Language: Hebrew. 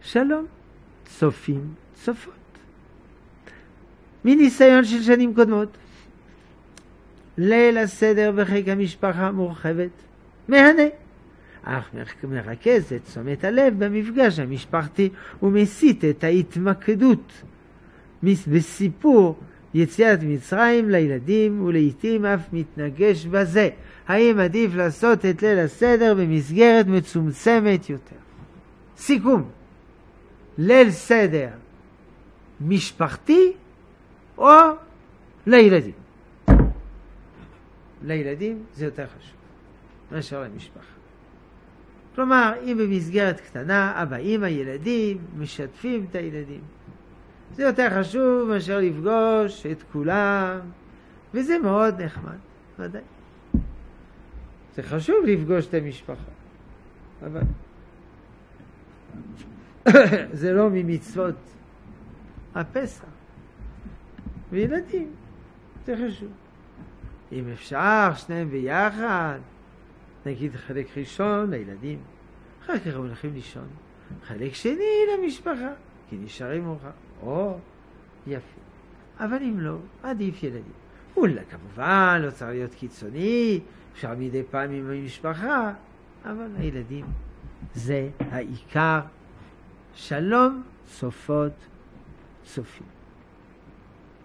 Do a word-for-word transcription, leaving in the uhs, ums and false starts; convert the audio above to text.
שלום, צופים, צופות. מניסיון של שנים קודמות, ליל הסדר בחיק המשפחה מורחבת, מהנה, אך מרכז את תשומת הלב במפגש המשפחתי ומסיט את ההתמקדות בסיפור יציאת מצרים לילדים, ולעיתים אף מתנגש בזה. האם עדיף לעשות את ליל הסדר במסגרת מצומצמת יותר? סיכום, ליל סדר משפחתי או לילדים? לילדים זה יותר חשוב מאשר למשפחה. כלומר, אם במסגרת קטנה, אבא, אמא, ילדים, משתפים את הילדים. זה יותר חשוב מאשר לפגוש את כולם, וזה מאוד נחמד, ודאי. זה חשוב לפגוש את המשפחה, אבל זה לא ממצוות הפסח. וילדים, זה חשוב. אם אפשר, שניהם ביחד, נגיד חלק ראשון לילדים, אחר כך הם הולכים לישון, חלק שני למשפחה, כי נשארים מאוחר. או, יפה. אבל אם לא, עדיף ילדים. אולי כמובן לא צריך להיות קיצוני, אפשר מדי פעם עם המשפחה, אבל הילדים זה העיקר. שלום, צופות, צופים.